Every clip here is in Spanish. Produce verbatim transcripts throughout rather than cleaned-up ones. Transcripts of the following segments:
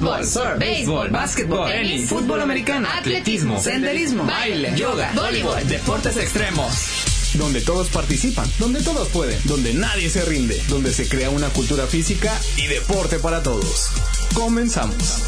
fútbol, surf, béisbol, básquetbol, tenis, fútbol americano, atletismo, senderismo, baile, yoga, voleibol, deportes extremos. Donde todos participan, donde todos pueden, donde nadie se rinde, donde se crea una cultura física y deporte para todos. Comenzamos.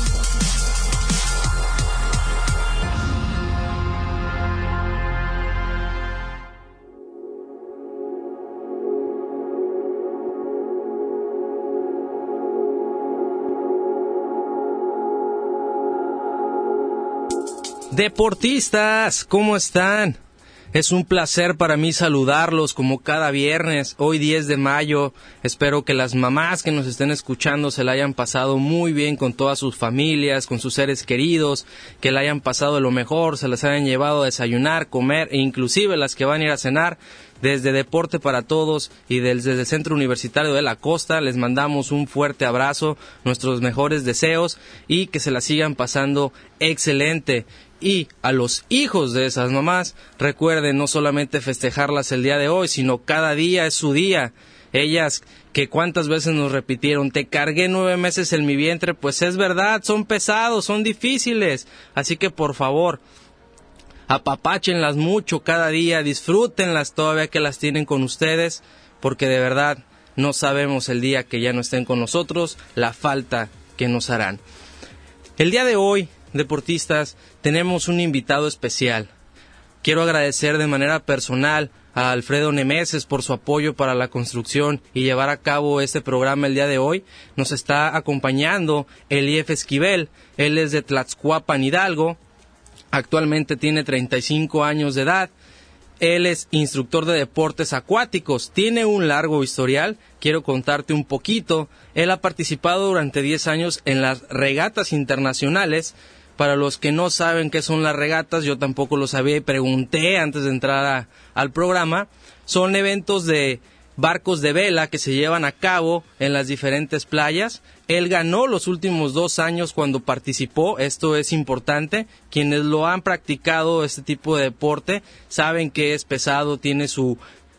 Deportistas, ¿cómo están? Es un placer para mí saludarlos como cada viernes, hoy diez de mayo. Espero que las mamás que nos estén escuchando se la hayan pasado muy bien con todas sus familias, con sus seres queridos, que la hayan pasado de lo mejor, se las hayan llevado a desayunar, comer e inclusive las que van a ir a cenar. Desde Deporte para Todos y desde el Centro Universitario de la Costa les mandamos un fuerte abrazo, nuestros mejores deseos y que se la sigan pasando excelente. Y a los hijos de esas mamás, recuerden no solamente festejarlas el día de hoy, sino cada día es su día. Ellas que cuántas veces nos repitieron, te cargué nueve meses en mi vientre, pues es verdad, son pesados, son difíciles. Así que por favor, apapáchenlas mucho cada día, disfrútenlas todavía que las tienen con ustedes, porque de verdad no sabemos el día que ya no estén con nosotros, la falta que nos harán. El día de hoy, deportistas, tenemos un invitado especial. Quiero agradecer de manera personal a Alfredo Nemeses por su apoyo para la construcción y llevar a cabo este programa el día de hoy. Nos está acompañando Elief Esquivel, él es de Tlaxcuapan, Hidalgo, actualmente tiene treinta y cinco años de edad. Él es instructor de deportes acuáticos, tiene un largo historial, quiero contarte un poquito. Él ha participado durante diez años en las regatas internacionales. Para los que no saben qué son las regatas, yo tampoco lo sabía y pregunté antes de entrar a, al programa. Son eventos de barcos de vela que se llevan a cabo en las diferentes playas. Él ganó los últimos dos años cuando participó, esto es importante. Quienes lo han practicado este tipo de deporte saben que es pesado, tiene su,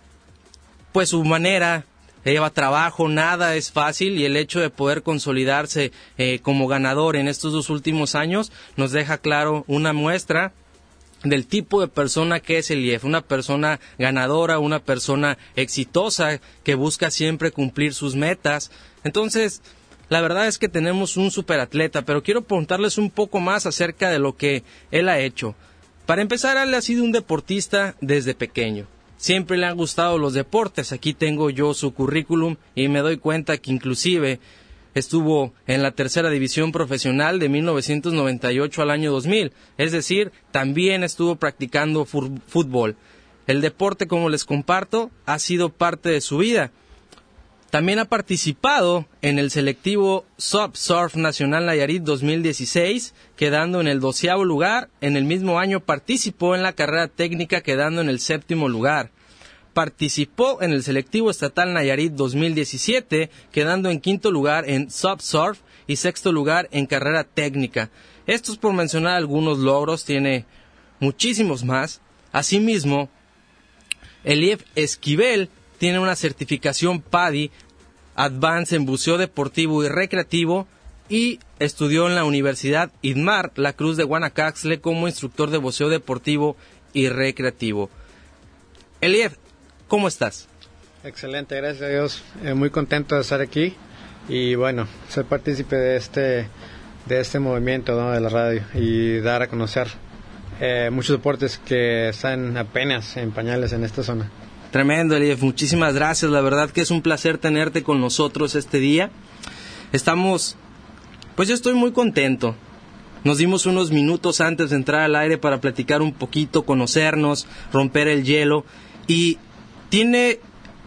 pues su manera, lleva trabajo, nada es fácil y el hecho de poder consolidarse eh, como ganador en estos dos últimos años nos deja claro una muestra del tipo de persona que es Elief, una persona ganadora, una persona exitosa que busca siempre cumplir sus metas. Entonces, la verdad es que tenemos un superatleta, pero quiero preguntarles un poco más acerca de lo que él ha hecho. Para empezar, él ha sido un deportista desde pequeño. Siempre le han gustado los deportes. Aquí tengo yo su currículum y me doy cuenta que inclusive estuvo en la tercera división profesional de mil novecientos noventa y ocho al año dos mil. Es decir, también estuvo practicando fútbol. El deporte, como les comparto, ha sido parte de su vida. También ha participado en el selectivo Subsurf Nacional Nayarit dos mil dieciséis, quedando en el doceavo lugar. En el mismo año participó en la carrera técnica, quedando en el séptimo lugar. Participó en el selectivo estatal Nayarit dos mil diecisiete, quedando en quinto lugar en Subsurf y sexto lugar en carrera técnica. Estos por mencionar algunos logros, tiene muchísimos más. Asimismo, Elief Esquivel tiene una certificación P A D I Advance en buceo deportivo y recreativo y estudió en la Universidad IDMAR, la Cruz de Guanacaxtle, como instructor de buceo deportivo y recreativo. Elief, ¿cómo estás? Excelente, gracias a Dios. Eh, muy contento de estar aquí y bueno, ser partícipe de este de este movimiento, ¿no?, de la radio y dar a conocer eh, muchos deportes que están apenas en pañales en esta zona. Tremendo, Elief, muchísimas gracias. La verdad que es un placer tenerte con nosotros este día. Estamos, pues yo estoy muy contento. Nos dimos unos minutos antes de entrar al aire para platicar un poquito, conocernos, romper el hielo. Y tiene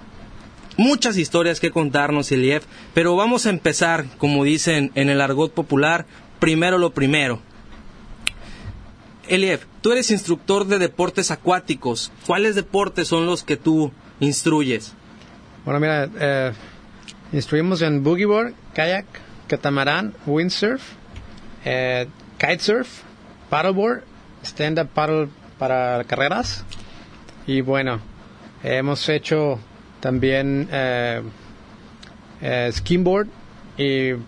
muchas historias que contarnos, Elief, pero vamos a empezar, como dicen en el argot popular, primero lo primero. Elief, tú eres instructor de deportes acuáticos. ¿Cuáles deportes son los que tú instruyes? Bueno, mira, eh, instruimos en boogieboard, kayak, catamarán, windsurf, eh, kitesurf, paddleboard, stand-up paddle para carreras. Y bueno, eh, hemos hecho también eh, eh, skimboard y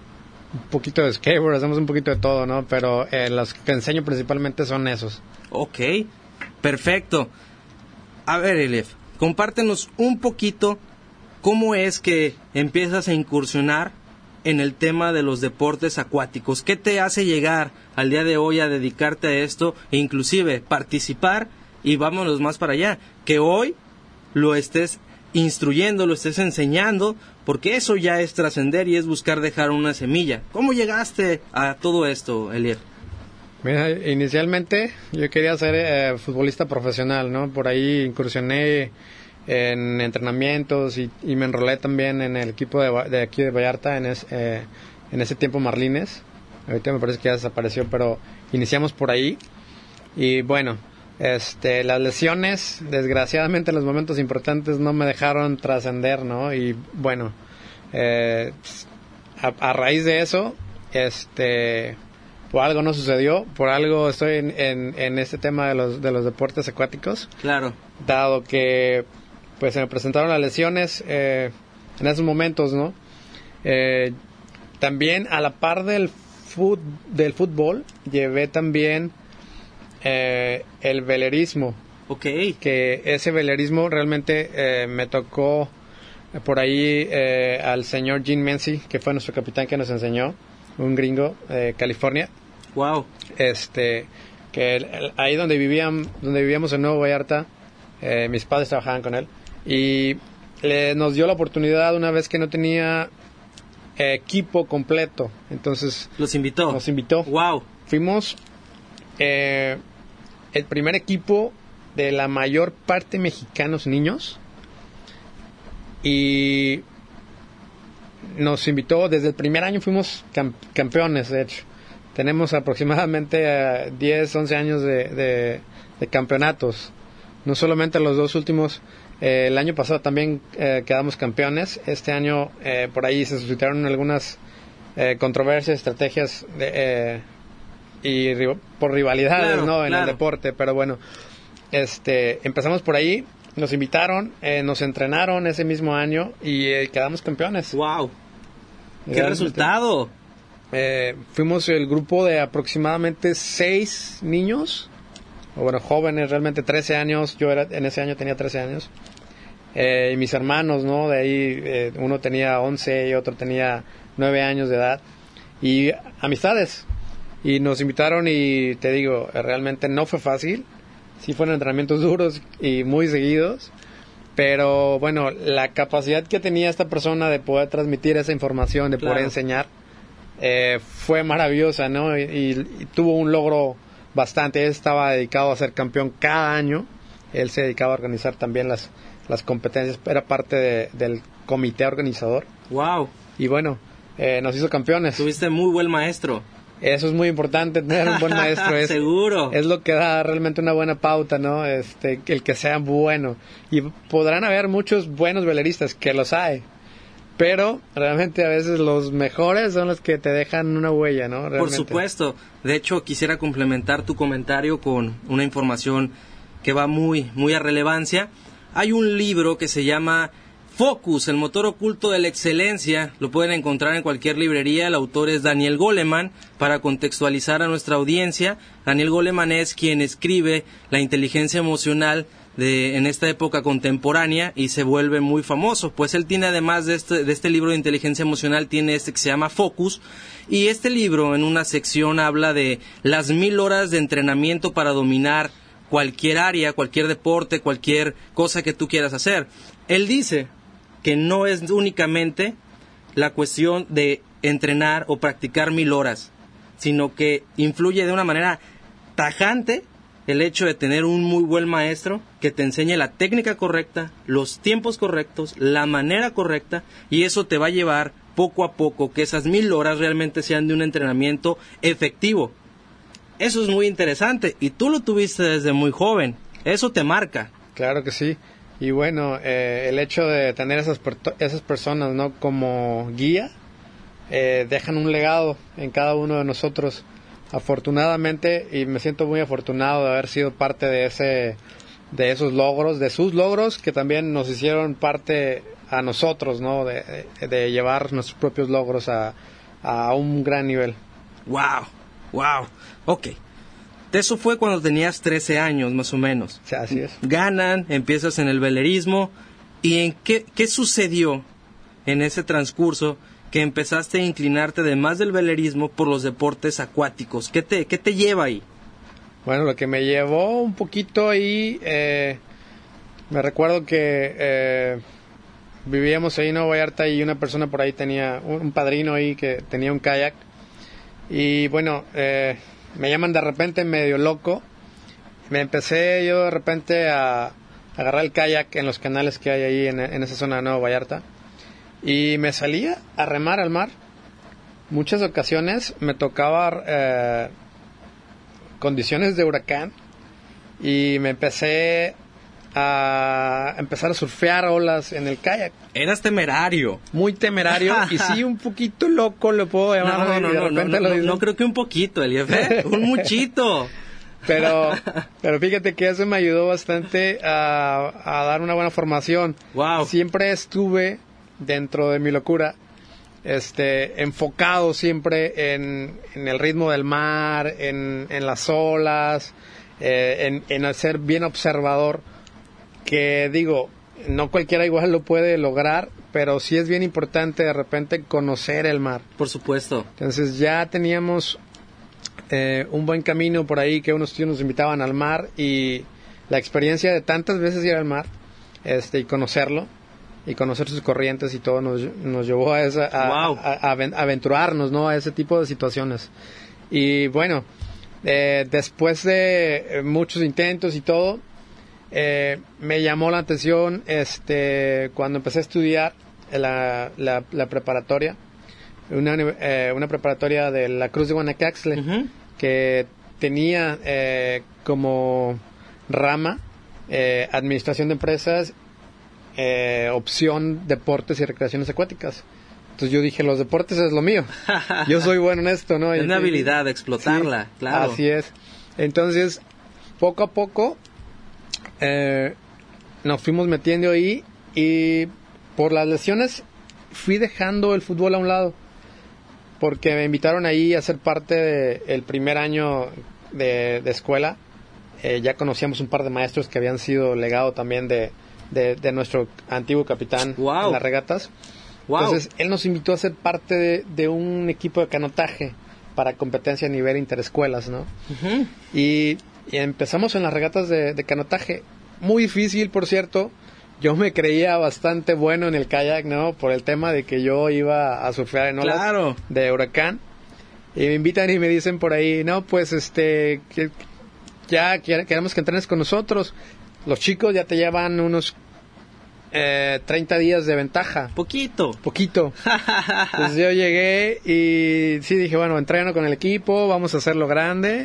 un poquito de skateboard, hacemos un poquito de todo, ¿no? Pero eh, los que enseño principalmente son esos. Ok, perfecto. A ver, Elief, compártenos un poquito cómo es que empiezas a incursionar en el tema de los deportes acuáticos. ¿Qué te hace llegar al día de hoy a dedicarte a esto e inclusive participar? Y vámonos más para allá, que hoy lo estés instruyendo, lo estés enseñando, porque eso ya es trascender y es buscar dejar una semilla. ¿Cómo llegaste a todo esto, Elief? Mira, inicialmente yo quería ser eh, futbolista profesional, ¿no? Por ahí incursioné en entrenamientos y, y me enrolé también en el equipo de, de aquí de Vallarta, en, es, eh, en ese tiempo Marlines. Ahorita me parece que ya desapareció, pero iniciamos por ahí. Y bueno, este, las lesiones, desgraciadamente en los momentos importantes no me dejaron trascender, ¿no? Y bueno, eh, a, a raíz de eso, este... por algo no sucedió, por algo estoy en, en, en este tema de los, de los deportes acuáticos. Claro. Dado que pues se me presentaron las lesiones eh, en esos momentos, ¿no? Eh, también a la par del, fut, del fútbol, llevé también eh, el velerismo. Ok. Que ese velerismo realmente eh, me tocó por ahí eh, al señor Gene Mency, que fue nuestro capitán que nos enseñó, un gringo de California. Wow. Este, que el, el, ahí donde vivían, donde vivíamos en Nuevo Vallarta, eh, mis padres trabajaban con él y le, nos dio la oportunidad una vez que no tenía eh, equipo completo, entonces los invitó. Nos invitó. Wow. Fuimos eh, el primer equipo de la mayor parte mexicanos niños y nos invitó, desde el primer año fuimos cam- campeones, de hecho. Tenemos aproximadamente uh, diez, once años de, de, de campeonatos. No solamente los dos últimos, eh, el año pasado también eh, quedamos campeones. Este año eh, por ahí se suscitaron algunas eh, controversias, estrategias de, eh, y ri- por rivalidades, claro, ¿no? En claro. el deporte, pero bueno, este, empezamos por ahí. Nos invitaron, eh, nos entrenaron ese mismo año y eh, quedamos campeones. ¡Wow! ¡Qué Realmente, resultado! Eh, fuimos el grupo de aproximadamente seis niños, o bueno, jóvenes, realmente trece años. Yo era, en ese año tenía trece años. Eh, y mis hermanos, ¿no? De ahí eh, uno tenía once y otro tenía nueve años de edad. Y amistades. Y nos invitaron y te digo, realmente no fue fácil. Sí fueron entrenamientos duros y muy seguidos, pero bueno, la capacidad que tenía esta persona de poder transmitir esa información, de claro. poder enseñar, eh, fue maravillosa, ¿no? Y, y, y tuvo un logro bastante. Él estaba dedicado a ser campeón cada año, él se dedicaba a organizar también las, las competencias, era parte de, del comité organizador. ¡Wow! Y bueno, eh, nos hizo campeones. Tuviste muy buen maestro. Eso es muy importante, tener un buen maestro. Es, Seguro. Es lo que da realmente una buena pauta, ¿no? Este, el que sea bueno. Y podrán haber muchos buenos veleristas, que los hay. Pero realmente a veces los mejores son los que te dejan una huella, ¿no? Realmente. Por supuesto. De hecho, quisiera complementar tu comentario con una información que va muy, muy a relevancia. Hay un libro que se llama Focus, el motor oculto de la excelencia. Lo pueden encontrar en cualquier librería. El autor es Daniel Goleman. Para contextualizar a nuestra audiencia, Daniel Goleman es quien escribe la inteligencia emocional de, en esta época contemporánea y se vuelve muy famoso. Pues él tiene, además de este, de este libro de inteligencia emocional, tiene este que se llama Focus. Y este libro, en una sección, habla de las mil horas de entrenamiento para dominar cualquier área, cualquier deporte, cualquier cosa que tú quieras hacer. Él dice que no es únicamente la cuestión de entrenar o practicar mil horas, sino que influye de una manera tajante el hecho de tener un muy buen maestro que te enseñe la técnica correcta, los tiempos correctos, la manera correcta, y eso te va a llevar poco a poco que esas mil horas realmente sean de un entrenamiento efectivo. Eso es muy interesante y tú lo tuviste desde muy joven, eso te marca. Claro que sí. Y bueno, eh, el hecho de tener esas, per- esas personas, ¿no?, como guía, eh, dejan un legado en cada uno de nosotros. Afortunadamente, y me siento muy afortunado de haber sido parte de ese, de esos logros, de sus logros, que también nos hicieron parte a nosotros, ¿no?, de, de, de llevar nuestros propios logros a, a un gran nivel. Wow, wow, ok. Eso fue cuando tenías trece años, más o menos. Sí, así es. Ganan, empiezas en el velerismo. ¿Y en qué, qué sucedió en ese transcurso que empezaste a inclinarte, además del velerismo, por los deportes acuáticos? ¿Qué te, qué te lleva ahí? Bueno, lo que me llevó un poquito ahí, eh, me recuerdo que eh, vivíamos ahí en Nueva Vallarta y una persona por ahí tenía, un, un padrino ahí que tenía un kayak. Y bueno, eh, me llaman de repente medio loco. Me empecé yo de repente a agarrar el kayak en los canales que hay ahí en, en esa zona de Nueva Vallarta. Y me salía a remar al mar. Muchas ocasiones me tocaba eh, condiciones de huracán. Y me empecé a empezar a surfear olas en el kayak. Eras temerario. Muy temerario y sí un poquito loco lo puedo llamar. No, no, no, no, no, no, no creo que un poquito, Elief, ¿eh? Un muchito. Pero, pero fíjate que eso me ayudó bastante a, a dar una buena formación. Wow. Siempre estuve dentro de mi locura, este, enfocado siempre en, en el ritmo del mar, en, en las olas, eh, en, en ser bien observador. Que digo, no cualquiera igual lo puede lograr, pero sí es bien importante de repente conocer el mar. Por supuesto. Entonces ya teníamos eh, un buen camino por ahí, que unos tíos nos invitaban al mar, y la experiencia de tantas veces ir al mar, este, y conocerlo, y conocer sus corrientes y todo, nos, nos llevó a, esa, a, wow. a, a, a aventurarnos, ¿no?, a ese tipo de situaciones. Y bueno, eh, después de muchos intentos y todo, Eh, me llamó la atención este cuando empecé a estudiar la, la, la preparatoria, una, eh, una preparatoria de la Cruz de Guanacaxtle, uh-huh. que tenía eh, como rama eh, administración de empresas, eh, opción deportes y recreaciones acuáticas. Entonces yo dije, los deportes es lo mío, yo soy bueno en esto, ¿no? Es una habilidad de explotarla, sí, claro. Así es. Entonces, poco a poco Eh, nos fuimos metiendo ahí, y por las lesiones fui dejando el fútbol a un lado, porque me invitaron ahí a ser parte del primer año de, de escuela. Eh, ya conocíamos un par de maestros que habían sido legado también de, de, de nuestro antiguo capitán wow. en las regatas. Wow. Entonces él nos invitó a ser parte de, de un equipo de canotaje para competencia a nivel interescuelas, ¿no? Uh-huh. Y Y empezamos en las regatas de, de canotaje. Muy difícil, por cierto. Yo me creía bastante bueno en el kayak, ¿no? Por el tema de que yo iba a surfear en olas claro. de huracán. Y me invitan y me dicen por ahí, no, pues este, que ya queremos que entrenes con nosotros. Los chicos ya te llevan unos eh, treinta días de ventaja. Poquito. Poquito. Entonces yo llegué y sí dije, bueno, entreno con el equipo, vamos a hacerlo grande.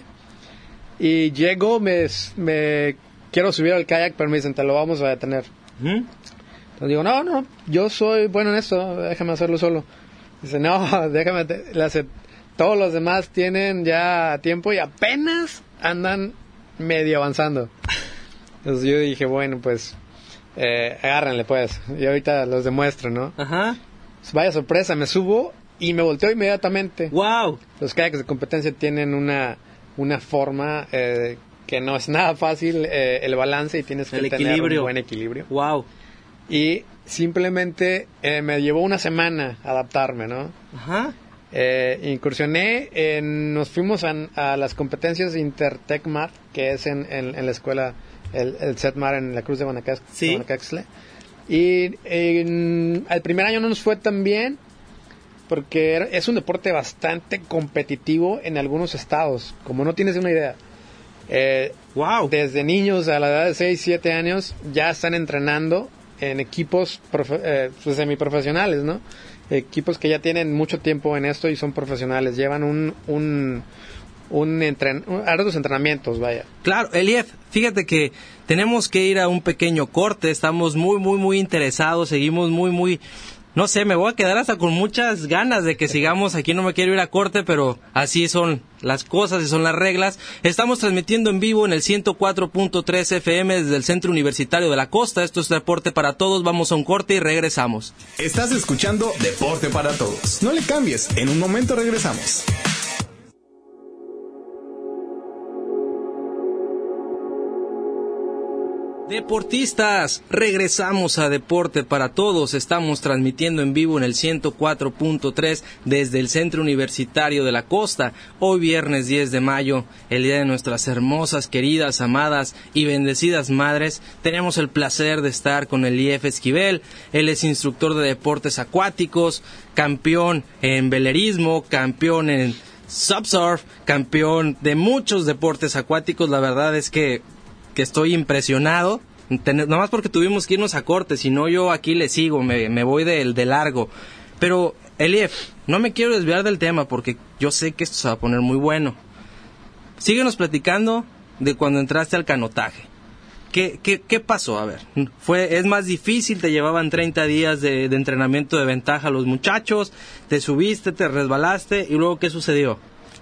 Y llego, me, me quiero subir al kayak, pero me dicen, te lo vamos a detener. ¿Mm? Entonces digo, no, no, yo soy bueno en esto, déjame hacerlo solo. Dice, no, déjame, te, le hace, todos los demás tienen ya tiempo y apenas andan medio avanzando. Entonces yo dije, bueno, pues, eh, agárrenle pues, y ahorita los demuestro, ¿no? Ajá. Pues vaya sorpresa, me subo y me volteo inmediatamente. ¡Wow! Los kayaks de competencia tienen una... una forma eh, que no es nada fácil, eh, el balance, y tienes que el tener equilibrio. un buen equilibrio. Wow. Y simplemente eh, me llevó una semana adaptarme, ¿no? Ajá. Eh, incursioné, en, nos fuimos a, a las competencias Intertecmar, que es en, en, en la escuela, el, el Setmar en la Cruz de Guanacaxtle. Sí. Guanacaxtle. Y en, el primer año no nos fue tan bien, porque es un deporte bastante competitivo en algunos estados, como no tienes una idea. Eh, wow. Desde niños a la edad de seis, siete años ya están entrenando en equipos profe- eh, pues semiprofesionales, ¿no? Equipos que ya tienen mucho tiempo en esto y son profesionales, llevan un un un, entren- un arduos entrenamientos, vaya. Claro, Elief, fíjate que tenemos que ir a un pequeño corte, estamos muy muy muy interesados, seguimos muy muy no sé, me voy a quedar hasta con muchas ganas de que sigamos aquí, no me quiero ir a corte, pero así son las cosas y son las reglas. Estamos transmitiendo en vivo en el ciento cuatro punto tres F M desde el Centro Universitario de la Costa. Esto es Deporte para Todos. Vamos a un corte y regresamos. Estás escuchando Deporte para Todos. No le cambies, en un momento regresamos. Deportistas, regresamos a Deporte para Todos. Estamos transmitiendo en vivo en el ciento cuatro punto tres desde el Centro Universitario de la Costa. Hoy viernes diez de mayo, el día de nuestras hermosas, queridas, amadas y bendecidas madres. Tenemos el placer de estar con Elief Esquivel. Él es instructor de deportes acuáticos, campeón en velerismo, campeón en subsurf, campeón de muchos deportes acuáticos. La verdad es que que estoy impresionado, Ten, nomás porque tuvimos que irnos a corte, si no yo aquí le sigo, me, me voy de, de largo. Pero, Elief, no me quiero desviar del tema porque yo sé que esto se va a poner muy bueno. Síguenos platicando de cuando entraste al canotaje. ¿Qué, qué, qué pasó? A ver, fue ¿es más difícil? ¿Te llevaban treinta días de, de entrenamiento de ventaja a los muchachos? ¿Te subiste, te resbalaste? ¿Y luego qué sucedió?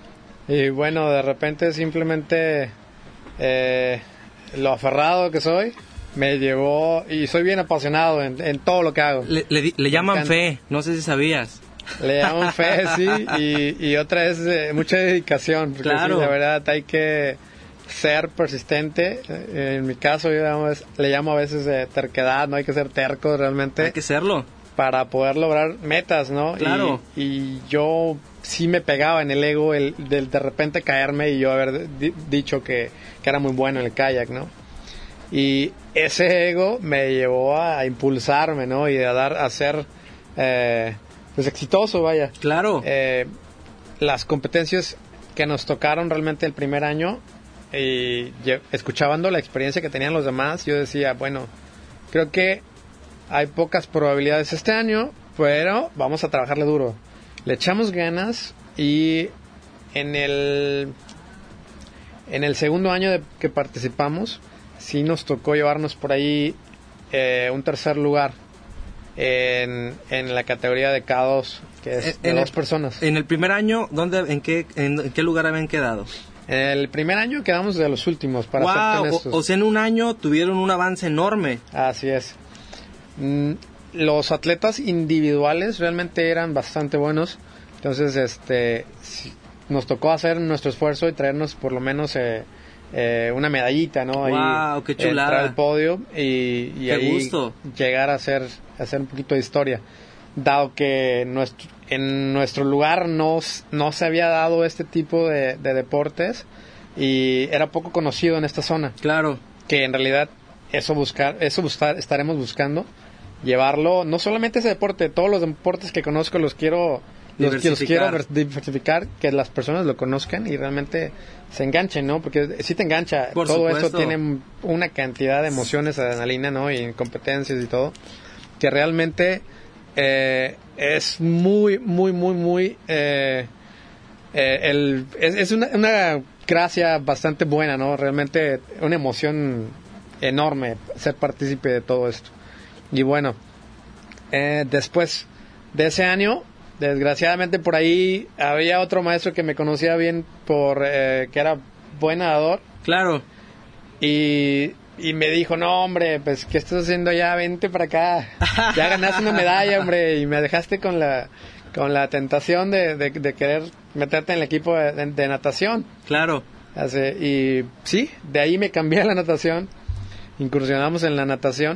Y bueno, de repente simplemente... Eh... lo aferrado que soy me llevó, y soy bien apasionado en, en todo lo que hago. Le, le, le llaman fe, no sé si sabías. Le llaman fe, sí, y, y otra es eh, mucha dedicación, porque claro. Sí, la verdad hay que ser persistente. En mi caso yo llamo, le llamo a veces eh, terquedad, no hay que ser terco realmente. Hay que serlo. Para poder lograr metas, ¿no? Claro. Y, y yo sí me pegaba en el ego el del de repente caerme y yo haber di- dicho que, que era muy bueno en el kayak, ¿no? Y ese ego me llevó a impulsarme, ¿no? Y a dar, a ser, eh, pues exitoso, vaya. Claro. Eh, las competencias que nos tocaron realmente el primer año, y yo, escuchando la experiencia que tenían los demás, yo decía, bueno, creo que hay pocas probabilidades este año, pero vamos a trabajarle duro. Le echamos ganas y en el en el segundo año de que participamos, sí nos tocó llevarnos por ahí eh, un tercer lugar en, en la categoría de K dos, que es de en dos el, personas. En el primer año, ¿dónde, en qué, en, en qué lugar habían quedado? En el primer año quedamos de los últimos, para wow, ser honestos. O, o sea, en un año tuvieron un avance enorme. Así es. Mm, los atletas individuales realmente eran bastante buenos, entonces este nos tocó hacer nuestro esfuerzo y traernos por lo menos eh, eh, una medallita, ¿no? Wow, ahí, qué chulada. Entrar al podio y, y qué ahí gusto. Llegar a hacer, a hacer un poquito de historia, dado que nuestro, en nuestro lugar no, no se había dado este tipo de, de deportes y era poco conocido en esta zona. Claro. Que en realidad eso buscar, eso buscar, estaremos buscando llevarlo, no solamente ese deporte, todos los deportes que conozco los quiero los, los quiero diversificar, que las personas lo conozcan y realmente se enganchen, ¿no? Porque si te engancha, por todo supuesto. esto tiene una cantidad de emociones, adrenalina, ¿no? Y competencias y todo, que realmente eh, es muy, muy, muy, muy eh, eh, el, es, es una, una gracia bastante buena, ¿no? Realmente una emoción enorme ser partícipe de todo esto. Y bueno, eh, después de ese año, desgraciadamente por ahí había otro maestro que me conocía bien por eh, que era buen nadador. Claro. Y, y me dijo, no hombre, pues ¿qué estás haciendo allá? Vente para acá. Ya ganaste una medalla, hombre. Y me dejaste con la con la tentación de, de, de querer meterte en el equipo de, de, de natación. Claro. Así, y sí, de ahí me cambié a la natación. Incursionamos en la natación.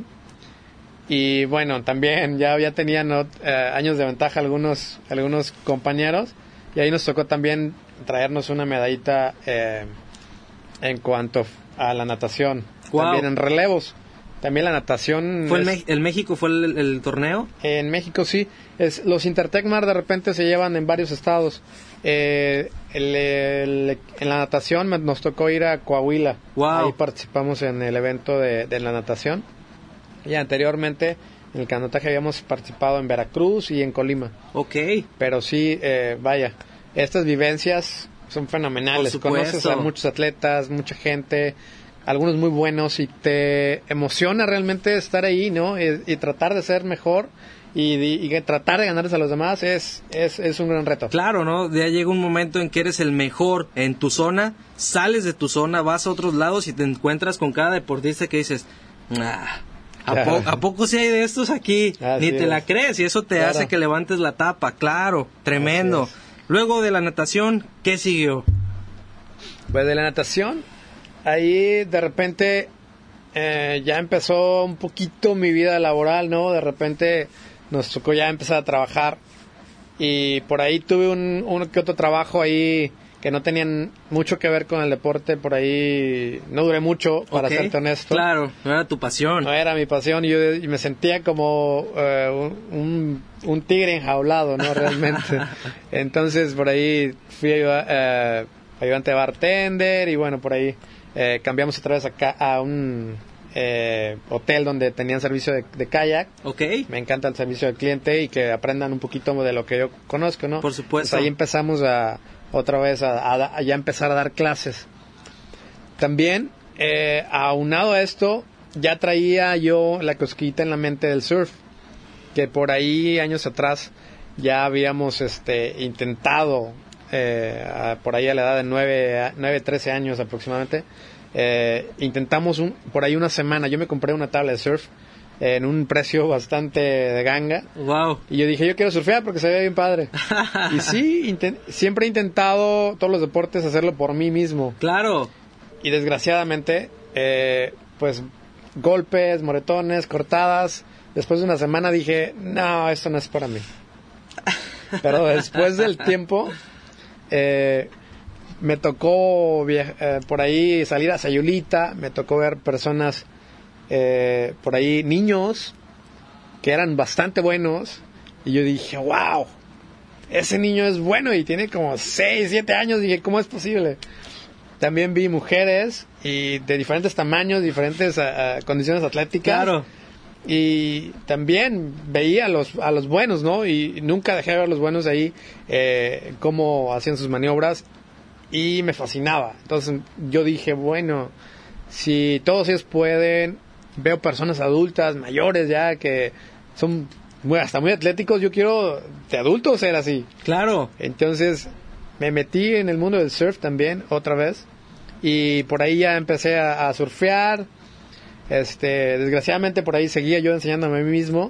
Y bueno, también ya, ya tenían ¿no? eh, años de ventaja algunos algunos compañeros. Y ahí nos tocó también traernos una medallita eh, en cuanto a la natación. Wow. También en relevos. También la natación... ¿Fue es, el, Me- el México fue el, el torneo? En México sí. Es, los Intertecmar de repente se llevan en varios estados. Eh, el, el, en la natación nos tocó ir a Coahuila. Wow. Ahí participamos en el evento de, de la natación. Y anteriormente en el canotaje habíamos participado en Veracruz y en Colima. Ok. Pero sí, eh, vaya, estas vivencias son fenomenales. Por supuesto. Conoces a muchos atletas, mucha gente, algunos muy buenos y te emociona realmente estar ahí, ¿no? Y, y tratar de ser mejor y, y, y tratar de ganarles a los demás es, es, es un gran reto. Claro, ¿no? Ya llega un momento en que eres el mejor en tu zona, sales de tu zona, vas a otros lados y te encuentras con cada deportista que dices, ah, ¿a, po- ¿a poco sí hay de estos aquí? Así Ni te es. la crees y eso te Claro. hace que levantes la tapa, claro, tremendo. Así es. Luego de la natación, ¿qué siguió? Pues de la natación, ahí de repente eh, ya empezó un poquito mi vida laboral, ¿no? De repente nos tocó ya empezar a trabajar y por ahí tuve un, uno que otro trabajo ahí que no tenían mucho que ver con el deporte, por ahí no duré mucho, para Ok, serte honesto. Claro, no era tu pasión. No era mi pasión y yo y me sentía como eh, un, un tigre enjaulado, ¿no? Realmente. Entonces por ahí fui ayuda- eh, ayudante de bartender y bueno, por ahí eh, cambiamos otra vez acá a un eh, hotel donde tenían servicio de, de kayak. Ok, Me encanta el servicio del cliente y que aprendan un poquito de lo que yo conozco, ¿no? Por supuesto. Entonces, ahí empezamos a otra vez a, a- a ya empezar a dar clases. También, eh, aunado a esto, ya traía yo la cosquillita en la mente del surf, que por ahí años atrás ya habíamos este intentado, eh, a- por ahí a la edad de nueve, trece años aproximadamente, eh, intentamos un, por ahí una semana, yo me compré una tabla de surf en un precio bastante de ganga. wow. Y yo dije, yo quiero surfear porque se ve bien padre. Y sí, inten- siempre he intentado todos los deportes hacerlo por mí mismo. Claro, Y desgraciadamente, eh, pues golpes, moretones, cortadas. Después de una semana dije, no, esto no es para mí. Pero después del tiempo, eh, me tocó via- eh, por ahí salir a Sayulita, me tocó ver personas, eh, por ahí niños, que eran bastante buenos. Y yo dije, wow, ese niño es bueno y tiene como seis, siete años. Dije, ¿cómo es posible? También vi mujeres y de diferentes tamaños, diferentes ah, ah, condiciones atléticas. claro. Y también veía a los, a los buenos, ¿no? Y nunca dejé de ver a los buenos ahí, eh, cómo hacían sus maniobras. Y me fascinaba. Entonces yo dije, bueno, si todos ellos pueden, veo personas adultas, mayores ya, que son muy, hasta muy atléticos, yo quiero de adulto ser así. Claro, Entonces me metí en el mundo del surf también, otra vez. Y por ahí ya empecé a, a surfear. Este, desgraciadamente por ahí seguía yo enseñándome a mí mismo.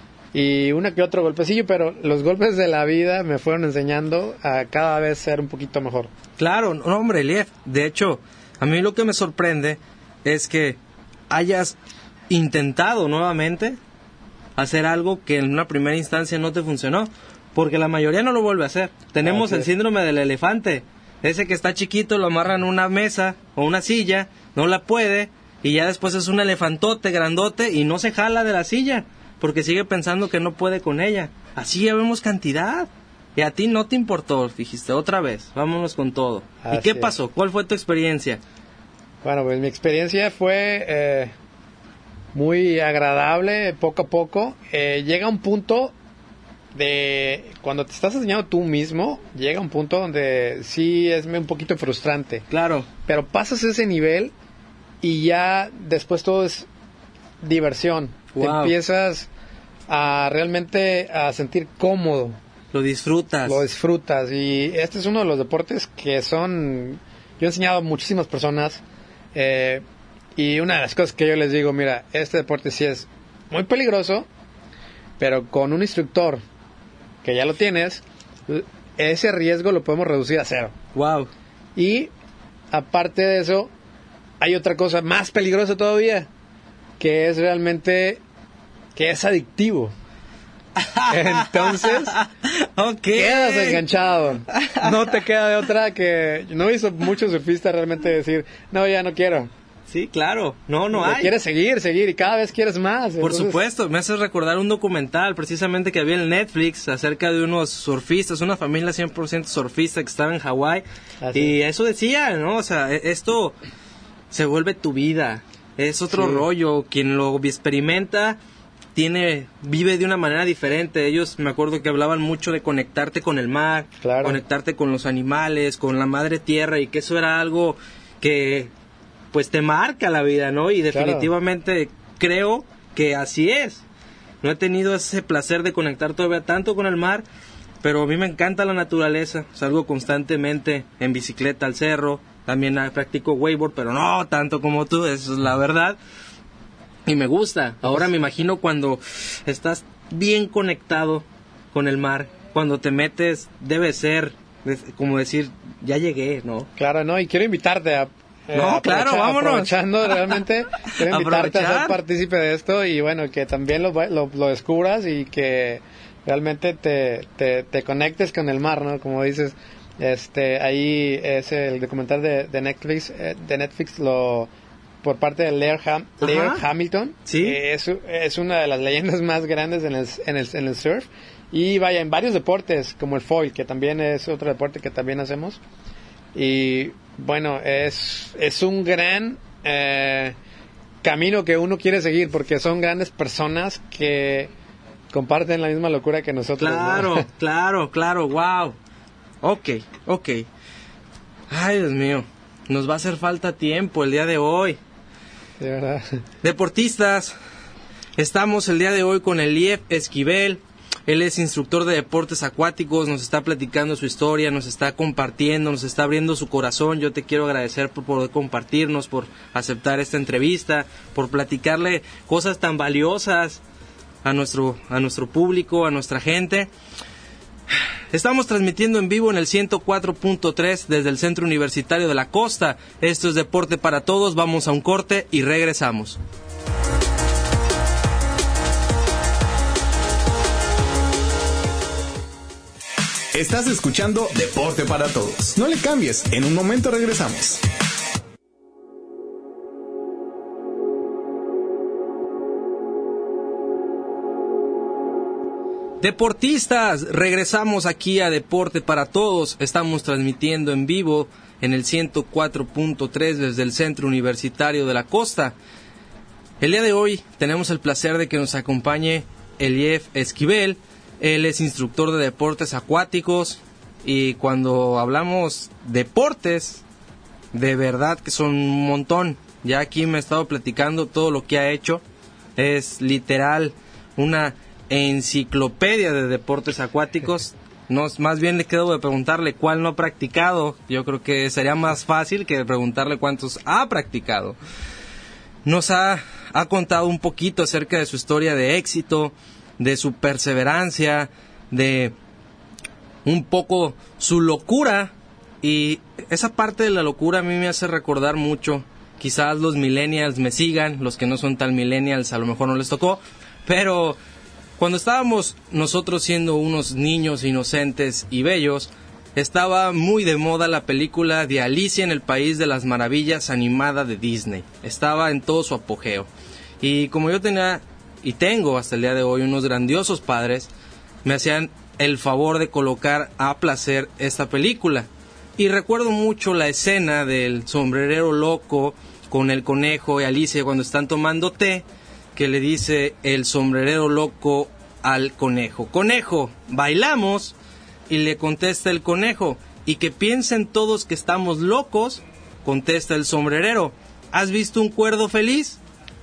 Y una que otro golpecillo, pero los golpes de la vida me fueron enseñando a cada vez ser un poquito mejor. claro, no, hombre, Elief. De hecho, a mí lo que me sorprende es que hayas intentado nuevamente hacer algo que en una primera instancia no te funcionó, porque la mayoría no lo vuelve a hacer. Tenemos Así el es. síndrome del elefante. Ese que está chiquito lo amarran a una mesa o una silla, no la puede, y ya después es un elefantote grandote y no se jala de la silla, porque sigue pensando que no puede con ella. Así ya vemos cantidad. Y a ti no te importó, dijiste otra vez, vámonos con todo. ¿Y Así qué es. pasó? ¿Cuál fue tu experiencia? Bueno, pues mi experiencia fue eh, muy agradable, poco a poco. Eh, llega un punto de cuando te estás enseñando tú mismo, llega un punto donde sí es un poquito frustrante. Claro, Pero pasas ese nivel y ya después todo es diversión. Te Wow. empiezas a realmente a sentir cómodo, lo disfrutas. lo disfrutas. Y este es uno de los deportes que son... Yo he enseñado a muchísimas personas eh, y una de las cosas que yo les digo, mira, este deporte sí es muy peligroso, pero con un instructor que ya lo tienes, ese riesgo lo podemos reducir a cero. Wow. Y aparte de eso, hay otra cosa más peligrosa todavía, que es realmente que es adictivo. Entonces, Ok. quedas enganchado. No te queda de otra que... No he visto muchos surfistas realmente decir, no, ya no quiero. Sí, claro. No, no Pero hay. quieres seguir, seguir y cada vez quieres más. Por Entonces, supuesto, me hace recordar un documental precisamente que había en Netflix acerca de unos surfistas, una familia cien por ciento surfista que estaba en Hawái. Así Y eso decía, ¿no? O sea, e- esto se vuelve tu vida. Es otro Sí. rollo. Quien lo experimenta tiene vive de una manera diferente. Ellos, me acuerdo que hablaban mucho de conectarte con el mar, Claro. conectarte con los animales, con la madre tierra, y que eso era algo que pues te marca la vida, ¿no? Y definitivamente claro. creo que así es. No he tenido ese placer de conectar todavía tanto con el mar, pero a mí me encanta la naturaleza. Salgo constantemente en bicicleta al cerro, también practico wakeboard, pero no tanto como tú, eso es la verdad. Y me gusta. Ahora me imagino cuando estás bien conectado con el mar, cuando te metes, debe ser como decir, ya llegué, ¿no? Claro, no, y quiero invitarte a... Eh, no, claro, vámonos. Aprovechando realmente, quiero invitarte a ser partícipe de esto y bueno, que también lo, lo, lo descubras y que realmente te, te, te conectes con el mar, ¿no? Como dices, este, ahí es el documental de, de Netflix, de Netflix lo por parte de Laird, Ham, Laird Hamilton. Sí. Es, es una de las leyendas más grandes en el, en el, en el surf. Y vaya, en varios deportes, como el foil, que también es otro deporte que también hacemos. Y bueno, es, es un gran eh, camino que uno quiere seguir, porque son grandes personas que comparten la misma locura que nosotros. Claro, ¿no? claro, claro, wow. Ok, ok. Ay, Dios mío, nos va a hacer falta tiempo el día de hoy. De verdad. Deportistas, estamos el día de hoy con Elief Esquivel. Él es instructor de deportes acuáticos, nos está platicando su historia, nos está compartiendo, nos está abriendo su corazón. Yo te quiero agradecer por poder compartirnos, por aceptar esta entrevista, por platicarle cosas tan valiosas a nuestro, a nuestro público, a nuestra gente. Estamos transmitiendo en vivo en el ciento cuatro punto tres desde el Centro Universitario de la Costa. Esto es Deporte para Todos, vamos a un corte y regresamos. Estás escuchando Deporte para Todos. No le cambies, en un momento regresamos. Deportistas, regresamos aquí a Deporte para Todos. Estamos transmitiendo en vivo en el ciento cuatro punto tres desde el Centro Universitario de la Costa. El día de hoy tenemos el placer de que nos acompañe Elief Esquivel. Él es instructor de deportes acuáticos y cuando hablamos deportes, de verdad que son un montón. Ya aquí me he estado platicando todo lo que ha hecho. Es literal una enciclopedia de deportes acuáticos. No, más bien le quedo de preguntarle cuál no ha practicado. Yo creo que sería más fácil que preguntarle cuántos ha practicado. Nos ha, ha contado un poquito acerca de su historia de éxito, de su perseverancia, de un poco su locura, y esa parte de la locura a mí me hace recordar mucho, quizás los millennials me sigan, los que no son tan millennials a lo mejor no les tocó, pero cuando estábamos nosotros siendo unos niños inocentes y bellos, estaba muy de moda la película de Alicia en el País de las Maravillas animada de Disney, estaba en todo su apogeo, y como yo tenía y tengo hasta el día de hoy unos grandiosos padres, me hacían el favor de colocar a placer esta película. Y recuerdo mucho la escena del sombrerero loco con el conejo y Alicia cuando están tomando té, que le dice el sombrerero loco al conejo: conejo, ¿bailamos? Y le contesta el conejo: y que piensen todos que estamos locos. Contesta el sombrerero: ¿has visto un cuerdo feliz?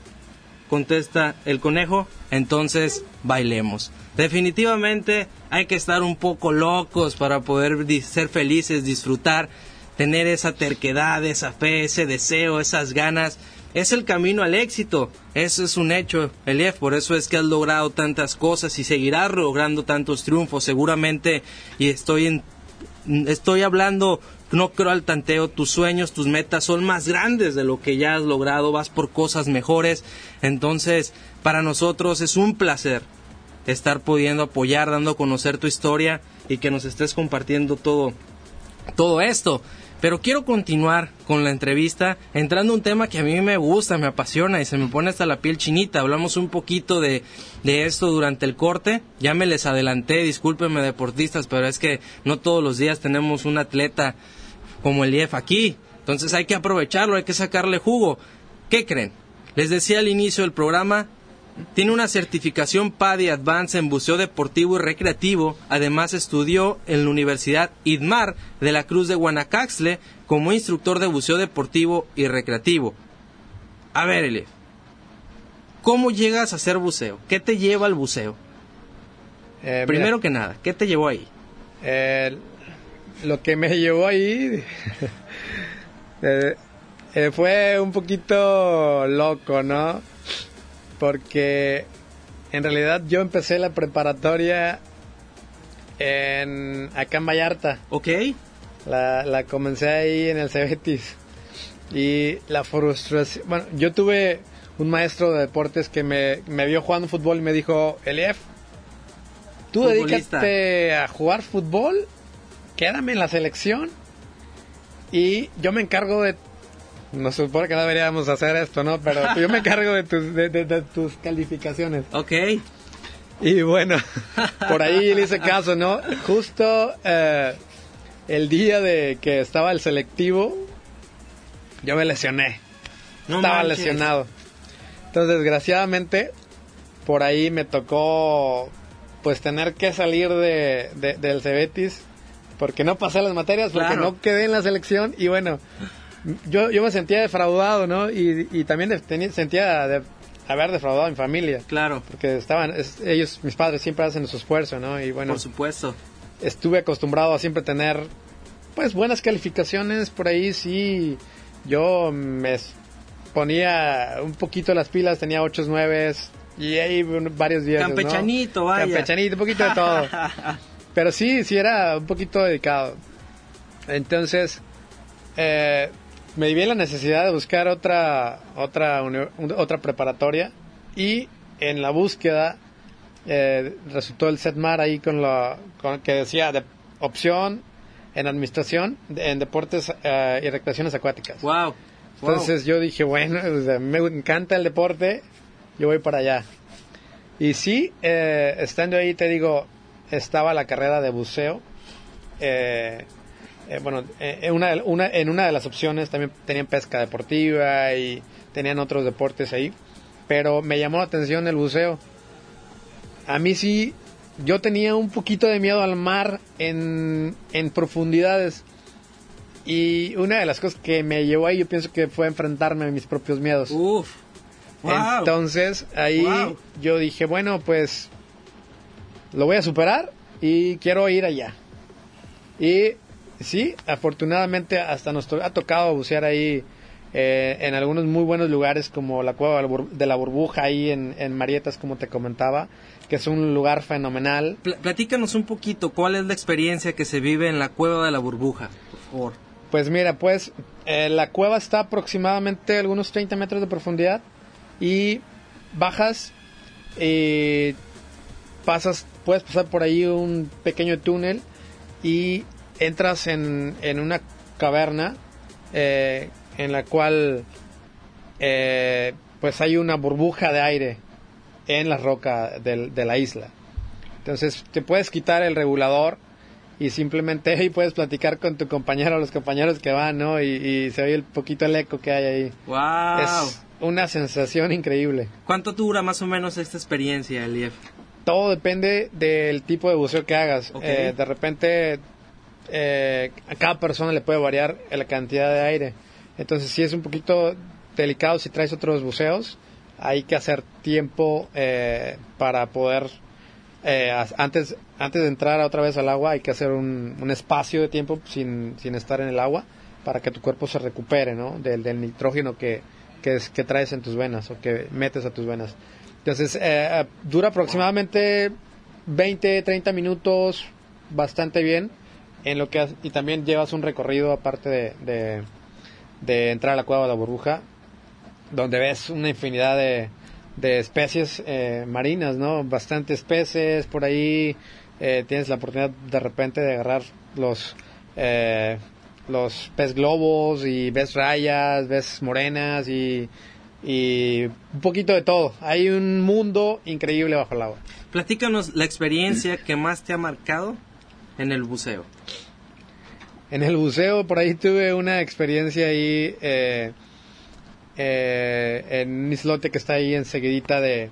Contesta el conejo: entonces bailemos. Definitivamente hay que estar un poco locos para poder ser felices, disfrutar, tener esa terquedad, esa fe, ese deseo, esas ganas. Es el camino al éxito, eso es un hecho, Elief, por eso es que has logrado tantas cosas y seguirás logrando tantos triunfos seguramente, y estoy en, estoy hablando, no creo al tanteo, tus sueños, tus metas son más grandes de lo que ya has logrado, vas por cosas mejores. Entonces, para nosotros es un placer estar pudiendo apoyar, dando a conocer tu historia y que nos estés compartiendo todo, todo esto. Pero quiero continuar con la entrevista entrando a un tema que a mí me gusta, me apasiona y se me pone hasta la piel chinita. Hablamos un poquito de, de esto durante el corte, ya me les adelanté, discúlpenme deportistas, pero es que no todos los días tenemos un atleta como Elief aquí, entonces hay que aprovecharlo, hay que sacarle jugo. ¿Qué creen? Les decía al inicio del programa, Tiene una certificación PADI Advance en buceo deportivo y recreativo. Además estudió en la Universidad IDMAR de la Cruz de Guanacaxtla como instructor de buceo deportivo y recreativo. A ver, Elif, ¿cómo llegas a hacer buceo? ¿Qué te lleva al buceo? Eh, Primero mira, que nada, ¿qué te llevó ahí? eh, lo que me llevó ahí eh, eh, fue un poquito loco, ¿no? Porque en realidad yo empecé la preparatoria en acá en Vallarta. Ok. La, la comencé ahí en el Cebetis. Y la frustración... Bueno, yo tuve un maestro de deportes que me, me vio jugando fútbol y me dijo, Elief, tú Futbolista. dedícate a jugar fútbol, quédame en la selección y yo me encargo de... Nos supone que no deberíamos hacer esto, ¿no? Pero yo me encargo de tus, de, de, de tus calificaciones. Ok. Y bueno, por ahí le hice caso, ¿no? Justo eh, el día de que estaba el selectivo, yo me lesioné. No estaba manches. lesionado. Entonces, desgraciadamente, por ahí me tocó, pues, tener que salir de, de, del Cebetis, porque no pasé las materias, porque Claro. no quedé en la selección, y bueno... Yo, yo me sentía defraudado, ¿no? Y, y también de- tenía, sentía de haber defraudado a mi familia. Claro, Porque estaban, es- ellos, mis padres siempre hacen su esfuerzo, ¿no? Y bueno, por supuesto. estuve acostumbrado a siempre tener, pues, buenas calificaciones. Por ahí sí, yo me s- ponía un poquito las pilas, tenía ocho, nueve, y ahí un- varios días, ¿no? Campechanito, vaya. Campechanito, un poquito de todo. Pero sí, sí era un poquito dedicado. Entonces, eh, me vi en la necesidad de buscar otra otra uni- un- otra preparatoria, y en la búsqueda eh, resultó el CETMAR ahí con la con, que decía de opción en administración de- en deportes eh, y recreaciones acuáticas. Wow. Entonces yo dije, bueno, o sea, me encanta el deporte, yo voy para allá. Y sí, eh, estando ahí, te digo, estaba la carrera de buceo. Eh, eh, bueno, eh, en, una, una, en una de las opciones también tenían pesca deportiva y tenían otros deportes ahí. Pero me llamó la atención el buceo. A mí sí, yo tenía un poquito de miedo al mar en, en profundidades. Y una de las cosas que me llevó ahí, yo pienso que fue enfrentarme a mis propios miedos. Uf. Wow. Entonces, ahí Wow. yo dije, bueno, pues lo voy a superar y quiero ir allá. Y sí, afortunadamente hasta nos to- ha tocado bucear ahí eh, en algunos muy buenos lugares, como la Cueva de la Bur- de la Burbuja, ahí en, en Marietas, como te comentaba, que es un lugar fenomenal. Pl- platícanos un poquito, ¿cuál es la experiencia que se vive en la Cueva de la Burbuja, por favor? Pues mira, pues eh, la cueva está aproximadamente a algunos treinta metros de profundidad, y bajas y pasas, puedes pasar por ahí un pequeño túnel y entras en, en una caverna eh, en la cual eh, pues hay una burbuja de aire en la roca del- de la isla. Entonces te puedes quitar el regulador y simplemente ahí puedes platicar con tu compañero o los compañeros que van, ¿no? Y, y se oye el poquito el eco que hay ahí. Wow. Es una sensación increíble. ¿Cuánto dura más o menos esta experiencia, Elief? Todo depende del tipo de buceo que hagas. Ok. Eh, de repente, eh, a cada persona le puede variar la cantidad de aire. Entonces, si es un poquito delicado, si traes otros buceos, hay que hacer tiempo eh, para poder... eh, as- antes, antes de entrar otra vez al agua, hay que hacer un, un espacio de tiempo sin, sin estar en el agua, para que tu cuerpo se recupere, ¿no? Del, del nitrógeno que, que, es, que traes en tus venas o que metes a tus venas. Entonces, eh, dura aproximadamente veinte, treinta minutos, bastante bien, en lo que has- y también llevas un recorrido aparte de, de, de entrar a la cueva de la burbuja, donde ves una infinidad de, de especies eh, marinas, ¿no? Bastantes peces por ahí. Eh, tienes la oportunidad de repente de agarrar los eh, los pez globos, y ves rayas, ves morenas y, y un poquito de todo. Hay un mundo increíble bajo el agua. Platícanos la experiencia que más te ha marcado en el buceo. En el buceo, por ahí tuve una experiencia ahí eh, eh, en un islote que está ahí enseguidita de,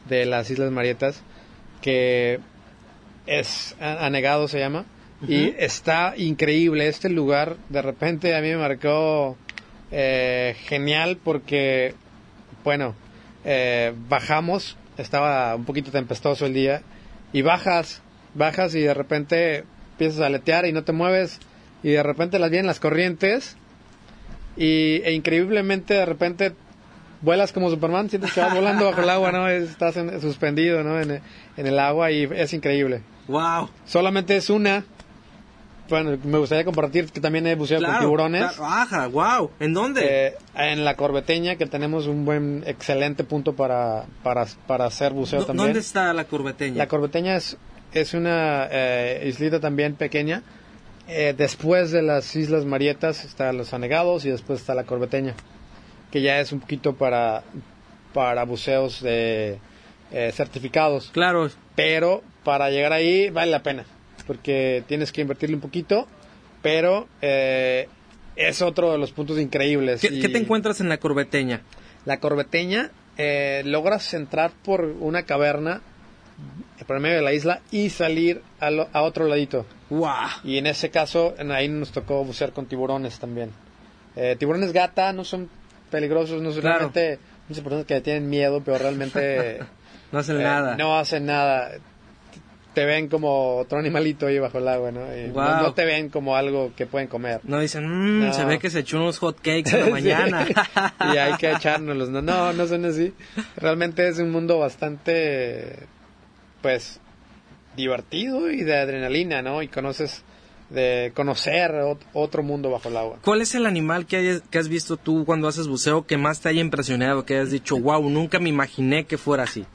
de las Islas Marietas, que es Anegado se llama, uh-huh. Y está increíble este lugar. De repente a mí me marcó eh, genial porque, bueno, eh, bajamos, estaba un poquito tempestuoso el día, y bajas, bajas y de repente empiezas a aletear y no te mueves, y de repente las vienen las corrientes, y e increíblemente de repente vuelas como Superman, sientes que vas volando bajo el agua, ¿no? Estás en, suspendido, ¿no? En, en el agua, y es increíble. Wow. Solamente es una. Bueno, me gustaría compartir que también he buceado claro, con tiburones. Claro. Ajá, wow. ¿En dónde? Eh, en la Corbeteña, que tenemos un buen, excelente punto para, para, para hacer buceo D- también. ¿Dónde está la Corbeteña? La Corbeteña es, es una eh, islita también pequeña. Eh, después de las Islas Marietas están los Anegados y después está la Corbeteña, que ya es un poquito para, para buceos de, eh, certificados. Claro. Pero para llegar ahí vale la pena, porque tienes que invertirle un poquito, pero eh, es otro de los puntos increíbles. ¿Qué, y ¿qué te encuentras en la Corbeteña? La Corbeteña, eh, logras entrar por una caverna por medio de la isla y salir a, lo, a otro ladito. ¡Wow! Y en ese caso, ahí nos tocó bucear con tiburones también. Eh, tiburones gata no son peligrosos, no son claro. realmente muchas personas que tienen miedo, pero realmente no hacen eh, nada. No hacen nada. Te ven como otro animalito ahí bajo el agua, ¿no? Y wow. no, no te ven como algo que pueden comer. No dicen, mmm, no. Se ve que se echó unos hot cakes en la mañana. Y hay que echárnoslos. No, no, no son así. Realmente es un mundo bastante, pues, divertido y de adrenalina, ¿no? Y conoces, de conocer otro mundo bajo el agua. ¿Cuál es el animal que, hayas, que has visto tú cuando haces buceo que más te haya impresionado, que hayas dicho, wow, nunca me imaginé que fuera así?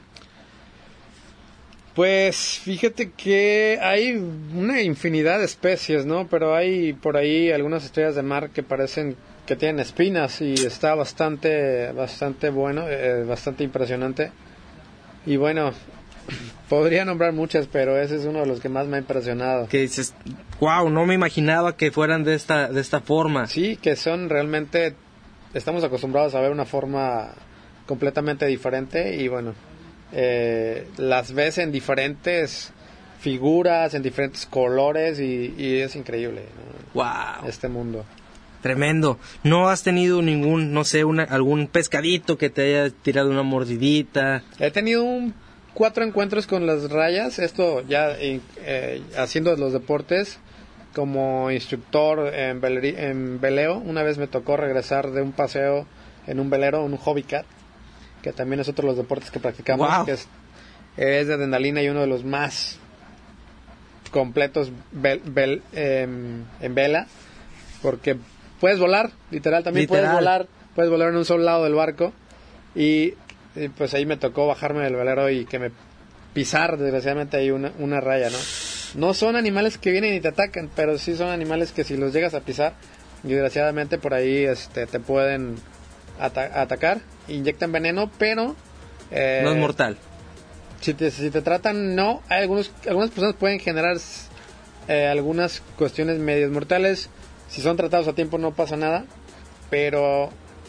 Pues fíjate que hay una infinidad de especies, ¿no? Pero hay por ahí algunas estrellas de mar que parecen que tienen espinas y está bastante, bastante bueno, eh, bastante impresionante. Y bueno, podría nombrar muchas, pero ese es uno de los que más me ha impresionado. Que dices, wow, no me imaginaba que fueran de esta, de esta forma. Sí, que son realmente, estamos acostumbrados a ver una forma completamente diferente y bueno, eh, las ves en diferentes figuras, en diferentes colores y, y es increíble, ¿no? Wow. Este mundo. Tremendo. ¿No has tenido ningún, no sé, una, algún pescadito que te haya tirado una mordidita? He tenido un, cuatro encuentros con las rayas, esto ya eh, haciendo los deportes como instructor en, veleri, en veleo. Una vez me tocó regresar de un paseo en un velero, un hobby cat, que también es otro de los deportes que practicamos, wow. que es, es de adrenalina y uno de los más completos vel, vel, eh, en vela, porque puedes volar, literal, también literal. puedes volar, puedes volar en un solo lado del barco y, y pues ahí me tocó bajarme del velero y que me pisar desgraciadamente ahí una, una raya, ¿no? No son animales que vienen y te atacan, pero sí son animales que si los llegas a pisar, desgraciadamente por ahí este, te pueden ata- atacar, inyectan veneno, pero eh, no es mortal. Si te, si te tratan, no. Hay algunos, algunas personas pueden generar eh, algunas cuestiones medias mortales. Si son tratados a tiempo no pasa nada, pero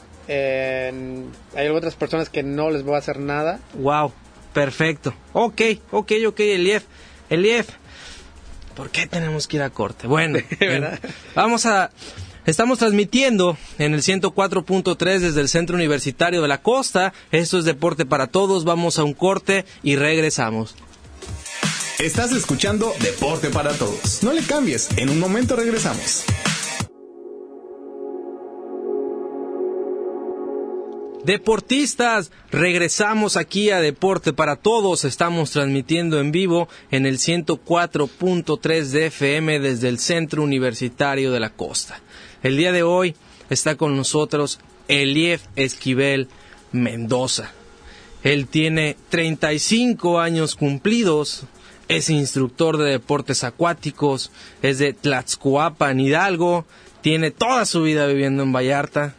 eh, hay otras personas que no les va a hacer nada. Wow, perfecto. Ok, ok, ok, Elief. Elief, ¿por qué tenemos que ir a corte? Bueno, eh, vamos a... Estamos transmitiendo en el ciento cuatro punto tres desde el Centro Universitario de la Costa. Esto es Deporte para Todos. Vamos a un corte y regresamos. Estás escuchando Deporte para Todos. No le cambies, en un momento regresamos. Deportistas, regresamos aquí a Deporte para Todos. Estamos transmitiendo en vivo en el ciento cuatro punto tres de F M desde el Centro Universitario de la Costa. El día de hoy está con nosotros Elief Esquivel Mendoza. Él tiene treinta y cinco años cumplidos, es instructor de deportes acuáticos, es de Tlaxcoapan, Hidalgo, tiene toda su vida viviendo en Vallarta.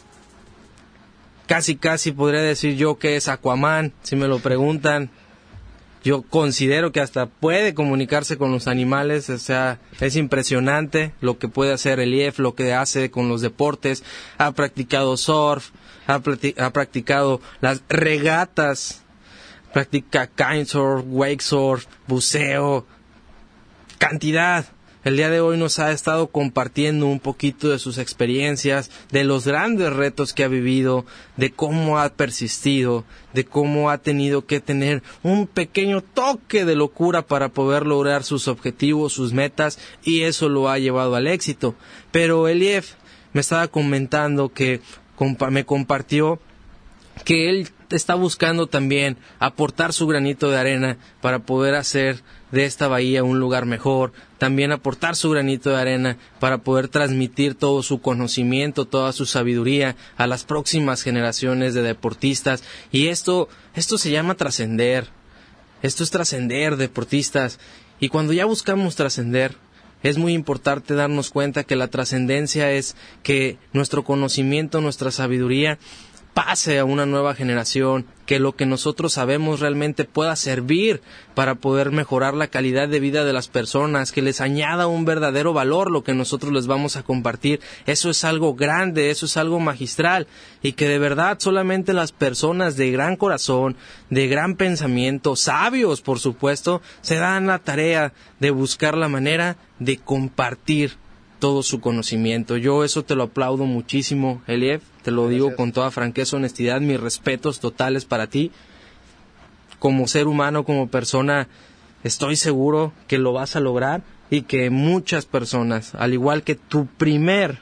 Casi, casi podría decir yo que es Aquaman, si me lo preguntan. Yo considero que hasta puede comunicarse con los animales, o sea, es impresionante lo que puede hacer Elief, lo que hace con los deportes. Ha practicado surf, ha, practi- ha practicado las regatas, practica kitesurf, wakesurf, buceo, cantidad. El día de hoy nos ha estado compartiendo un poquito de sus experiencias, de los grandes retos que ha vivido, de cómo ha persistido, de cómo ha tenido que tener un pequeño toque de locura para poder lograr sus objetivos, sus metas, y eso lo ha llevado al éxito. Pero Elief me estaba comentando que compa- me compartió que él está buscando también aportar su granito de arena para poder hacer de esta bahía un lugar mejor, también aportar su granito de arena para poder transmitir todo su conocimiento, toda su sabiduría a las próximas generaciones de deportistas. Y esto, esto se llama trascender, esto es trascender, deportistas. Y cuando ya buscamos trascender, es muy importante darnos cuenta que la trascendencia es que nuestro conocimiento, nuestra sabiduría pase a una nueva generación, que lo que nosotros sabemos realmente pueda servir para poder mejorar la calidad de vida de las personas, que les añada un verdadero valor lo que nosotros les vamos a compartir. Eso es algo grande, eso es algo magistral, y que de verdad solamente las personas de gran corazón, de gran pensamiento, sabios por supuesto, se dan la tarea de buscar la manera de compartir todo su conocimiento. Yo eso te lo aplaudo muchísimo, Elief, te lo Gracias. Digo con toda franqueza, honestidad, mis respetos totales para ti. Como ser humano, como persona, estoy seguro que lo vas a lograr, y que muchas personas, al igual que tu primer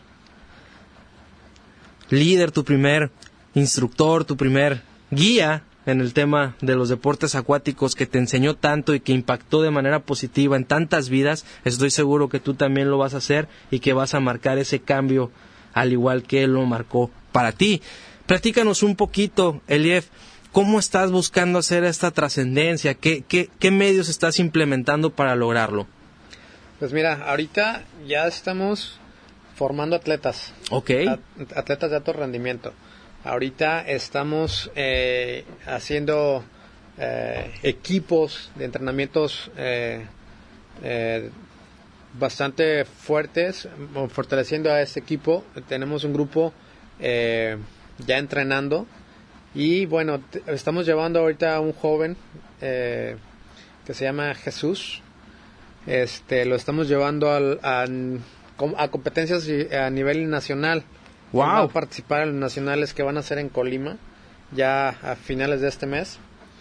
líder, tu primer instructor, tu primer guía en el tema de los deportes acuáticos, que te enseñó tanto y que impactó de manera positiva en tantas vidas, estoy seguro que tú también lo vas a hacer y que vas a marcar ese cambio al igual que él lo marcó para ti. Platícanos un poquito, Elief, ¿cómo estás buscando hacer esta trascendencia? ¿Qué, qué, qué medios estás implementando para lograrlo? Pues mira, ahorita ya estamos formando atletas. Ok. Atletas de alto rendimiento. Ahorita estamos eh, haciendo eh, equipos de entrenamientos eh, eh, bastante fuertes, fortaleciendo a este equipo. Tenemos un grupo eh, ya entrenando, y bueno, t- estamos llevando ahorita a un joven eh, que se llama Jesús. Este, lo estamos llevando al, a, a competencias a nivel nacional. Wow. Va a participar en los nacionales que van a ser en Colima ya a finales de este mes,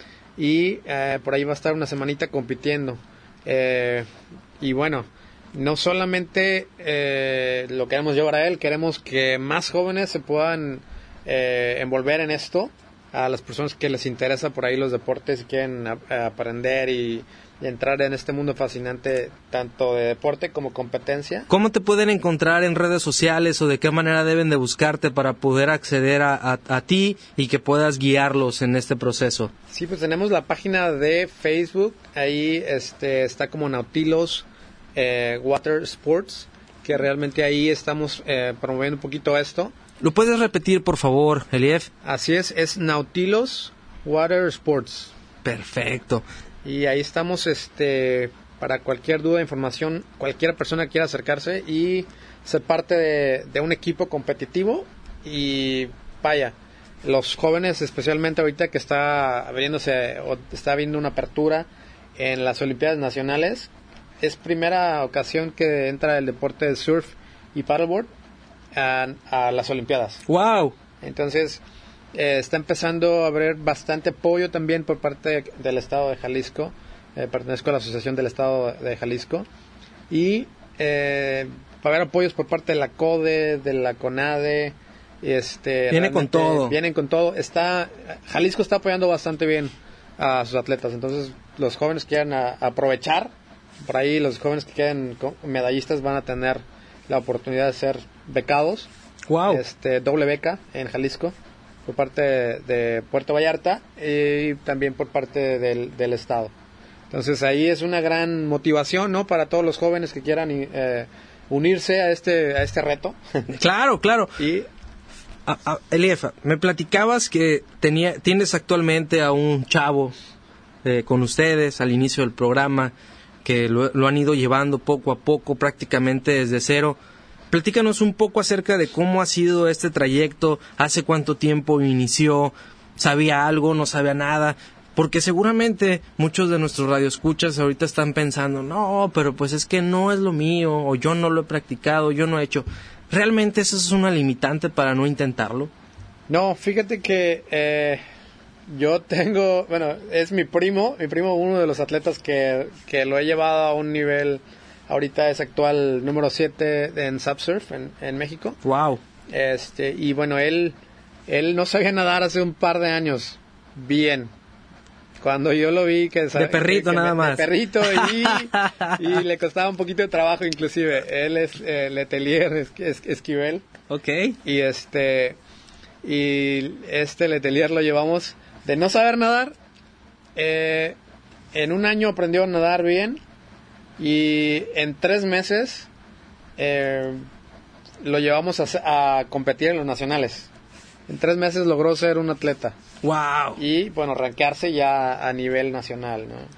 y eh, por ahí va a estar una semanita compitiendo. Eh, y bueno, no solamente eh, lo queremos llevar a él, queremos que más jóvenes se puedan eh, envolver en esto, a las personas que les interesa por ahí los deportes y quieren a, aprender y, y entrar en este mundo fascinante, tanto de deporte como competencia. ¿Cómo te pueden encontrar en redes sociales, o de qué manera deben de buscarte para poder acceder a, a, a ti y que puedas guiarlos en este proceso? Sí, pues tenemos la página de Facebook, ahí este está como Nautilos eh, Water Sports, que realmente ahí estamos eh, promoviendo un poquito esto. ¿Lo puedes repetir, por favor, Elief? Así es, es Nautilos Water Sports. Perfecto. Y ahí estamos este para cualquier duda, información, cualquier persona que quiera acercarse y ser parte de, de un equipo competitivo. Y vaya, los jóvenes, especialmente ahorita que está abriéndose o está habiendo una apertura en las Olimpiadas Nacionales, es primera ocasión que entra el deporte de surf y paddleboard a, a las Olimpiadas. ¡Wow! Entonces eh, está empezando a haber bastante apoyo también por parte del estado de Jalisco. Eh, pertenezco a la Asociación del Estado de Jalisco, y eh, va a haber apoyos por parte de la CODE, de la CONADE. Este, viene con todo. Vienen con todo. Está, Jalisco está apoyando bastante bien a sus atletas. Entonces, los jóvenes que quieran a, aprovechar, por ahí los jóvenes que queden medallistas van a tener la oportunidad de ser becados. Wow. Este, doble beca en Jalisco por parte de, de Puerto Vallarta, y también por parte del, del estado. Entonces ahí es una gran motivación, ¿no?, para todos los jóvenes que quieran eh, unirse a este a este reto. Claro, claro. Y a, a, Elief, me platicabas que tenía, tienes actualmente a un chavo eh, con ustedes al inicio del programa, que lo, lo han ido llevando poco a poco, prácticamente desde cero. Platícanos un poco acerca de cómo ha sido este trayecto, hace cuánto tiempo inició, sabía algo, no sabía nada. Porque seguramente muchos de nuestros radioescuchas ahorita están pensando, no, pero pues es que no es lo mío, o yo no lo he practicado, yo no he hecho. ¿Realmente eso es una limitante para no intentarlo? No, fíjate que eh, yo tengo, bueno, es mi primo, mi primo uno de los atletas que, que lo he llevado a un nivel, ahorita es actual número siete en Subsurf en, en México. Wow. Este, y bueno, él, él no sabía nadar hace un par de años, bien. Cuando yo lo vi que... De perrito que, nada de, más. De perrito y, y le costaba un poquito de trabajo inclusive. Él es eh, Letelier es, es, Esquivel. Ok. Y este... Y este Letelier lo llevamos de no saber nadar. Eh, en un año aprendió a nadar bien. Y en tres meses eh, lo llevamos a, a competir en los nacionales. En tres meses logró ser un atleta. Wow. Y bueno, rankearse ya a nivel nacional, ¿no?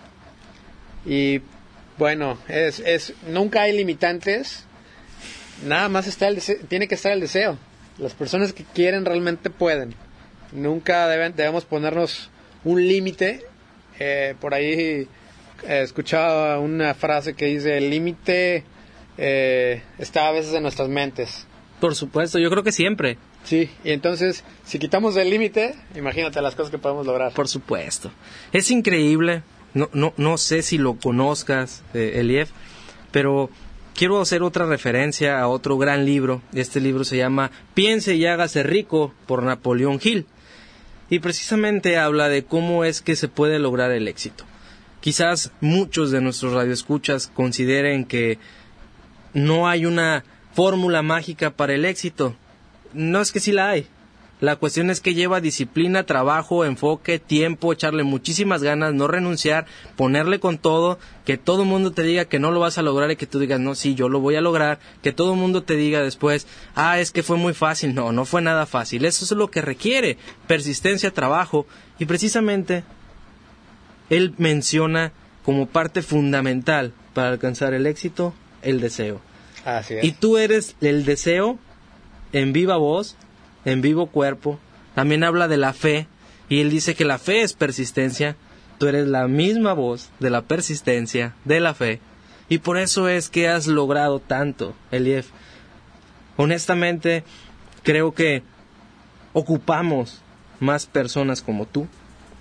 Y bueno, es, es nunca hay limitantes. Nada más está el deseo, tiene que estar el deseo. Las personas que quieren realmente pueden. Nunca deben, debemos ponernos un límite. Eh, por ahí eh, escuchaba una frase que dice: el límite eh, está a veces en nuestras mentes. Por supuesto, yo creo que siempre. Sí, y entonces, si quitamos el límite, imagínate las cosas que podemos lograr. Por supuesto. Es increíble, no, no, no sé si lo conozcas, eh, Elief, pero quiero hacer otra referencia a otro gran libro. Este libro se llama Piense y hágase rico, por Napoleón Hill. Y precisamente habla de cómo es que se puede lograr el éxito. Quizás muchos de nuestros radioescuchas consideren que no hay una fórmula mágica para el éxito. No, es que sí la hay. La cuestión es que lleva disciplina, trabajo, enfoque, tiempo, echarle muchísimas ganas, no renunciar, ponerle con todo, que todo el mundo te diga que no lo vas a lograr y que tú digas, no, sí, yo lo voy a lograr, que todo el mundo te diga después, ah, es que fue muy fácil. No, no fue nada fácil. Eso es lo que requiere persistencia, trabajo, y precisamente él menciona como parte fundamental para alcanzar el éxito, el deseo. Así es. Y tú eres el deseo en viva voz, en vivo cuerpo. También habla de la fe, y él dice que la fe es persistencia. Tú eres la misma voz de la persistencia, de la fe, y por eso es que has logrado tanto, Elief. Honestamente, creo que ocupamos más personas como tú,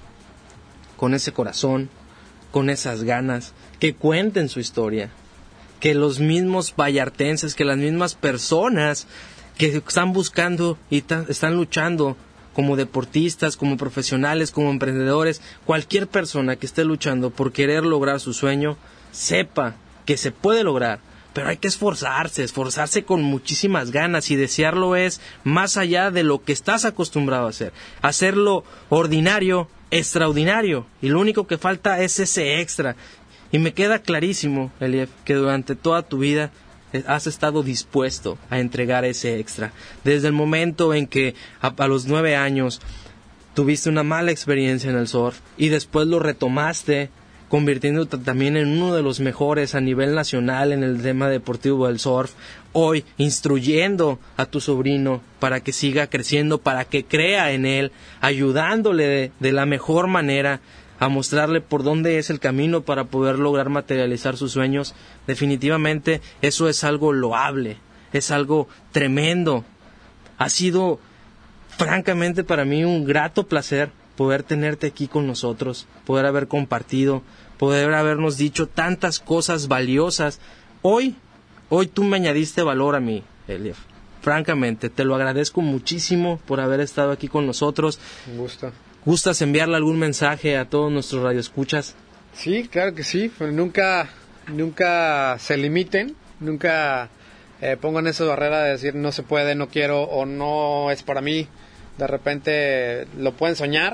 con ese corazón, con esas ganas, que cuenten su historia, que los mismos vallartenses, que las mismas personas que están buscando y ta- están luchando como deportistas, como profesionales, como emprendedores, cualquier persona que esté luchando por querer lograr su sueño, sepa que se puede lograr, pero hay que esforzarse, esforzarse con muchísimas ganas, y desearlo es más allá de lo que estás acostumbrado a hacer, hacerlo ordinario, extraordinario, y lo único que falta es ese extra. Y me queda clarísimo, Elief, que durante toda tu vida has estado dispuesto a entregar ese extra. Desde el momento en que a, a los nueve años tuviste una mala experiencia en el surf y después lo retomaste, convirtiéndote también en uno de los mejores a nivel nacional en el tema deportivo del surf. Hoy instruyendo a tu sobrino para que siga creciendo, para que crea en él, ayudándole de, de la mejor manera a mostrarle por dónde es el camino para poder lograr materializar sus sueños. Definitivamente eso es algo loable, es algo tremendo. Ha sido francamente para mí un grato placer poder tenerte aquí con nosotros, poder haber compartido, poder habernos dicho tantas cosas valiosas. Hoy, hoy tú me añadiste valor a mí, Elief. Francamente, te lo agradezco muchísimo por haber estado aquí con nosotros. Un gusto. ¿Gustas enviarle algún mensaje a todos nuestros radioescuchas? Sí, claro que sí. Pues nunca, nunca se limiten, nunca eh, pongan esa barrera de decir no se puede, no quiero o no es para mí. De repente lo pueden soñar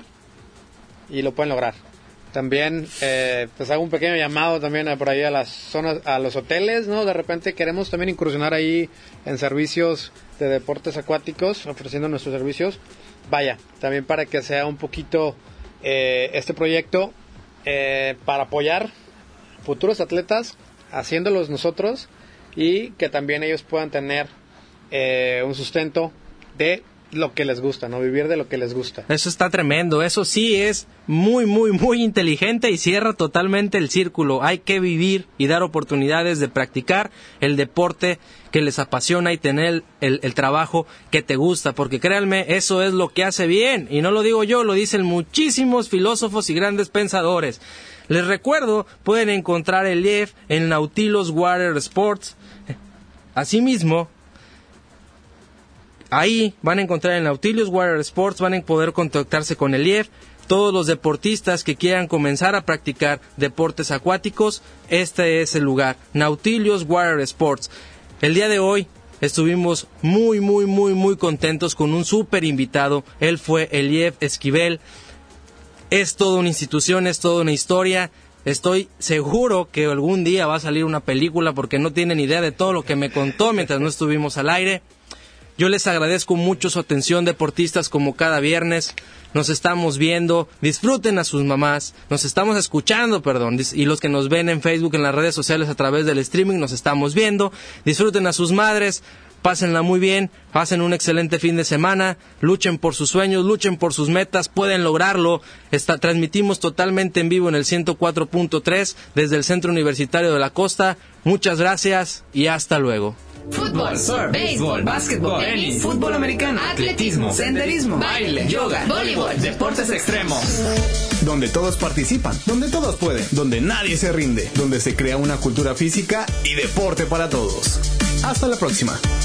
y lo pueden lograr. También eh, pues hago un pequeño llamado también a, por ahí a las zonas, a los hoteles, ¿no? De repente queremos también incursionar ahí en servicios de deportes acuáticos, ofreciendo nuestros servicios. Vaya, también para que sea un poquito eh, este proyecto eh, para apoyar futuros atletas, haciéndolos nosotros, y que también ellos puedan tener eh, un sustento de lo que les gusta, ¿no? Vivir de lo que les gusta. Eso está tremendo, eso sí es muy, muy, muy inteligente y cierra totalmente el círculo. Hay que vivir y dar oportunidades de practicar el deporte que les apasiona y tener el, el, el trabajo que te gusta, porque créanme, eso es lo que hace bien, y no lo digo yo, lo dicen muchísimos filósofos y grandes pensadores. Les recuerdo, pueden encontrar el I E F en Nautilus Water Sports. Asimismo, ahí van a encontrar en Nautilus Water Sports, van a poder contactarse con el I E F. Todos los deportistas que quieran comenzar a practicar deportes acuáticos, este es el lugar, Nautilus Water Sports. El día de hoy estuvimos muy, muy, muy, muy contentos con un súper invitado. Él fue Eliev Esquivel. Es toda una institución, es toda una historia. Estoy seguro que algún día va a salir una película porque no tienen idea de todo lo que me contó mientras no estuvimos al aire. Yo les agradezco mucho su atención, deportistas, como cada viernes. Nos estamos viendo, disfruten a sus mamás, nos estamos escuchando, perdón, y los que nos ven en Facebook, en las redes sociales a través del streaming, nos estamos viendo. Disfruten a sus madres, pásenla muy bien, pasen un excelente fin de semana, luchen por sus sueños, luchen por sus metas, pueden lograrlo. Está, transmitimos totalmente en vivo en el ciento cuatro punto tres desde el Centro Universitario de la Costa. Muchas gracias y hasta luego. Fútbol, surf, béisbol, básquetbol, tenis, fútbol americano, atletismo, senderismo, baile, yoga, voleibol, deportes extremos. Donde todos participan, donde todos pueden, donde nadie se rinde, donde se crea una cultura física y deporte para todos. Hasta la próxima.